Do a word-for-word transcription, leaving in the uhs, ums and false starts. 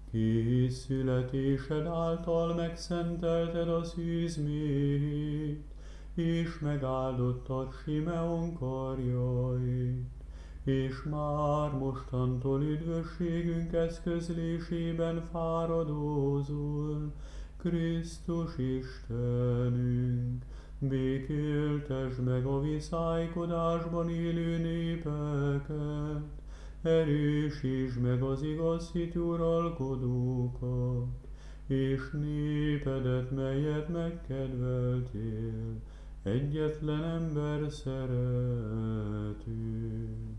ki születésed által megszentelted a szűzmét, és megáldottad Simeon karjait, és már mostantól üdvösségünk eszközlésében fáradozol, Krisztus Istenünk. Békéltesd meg a viszálykodásban élő népeket, erősítsd meg az igaz hitű uralkodókat, és népedet, melyet megkedveltél, egyetlen ember szerető.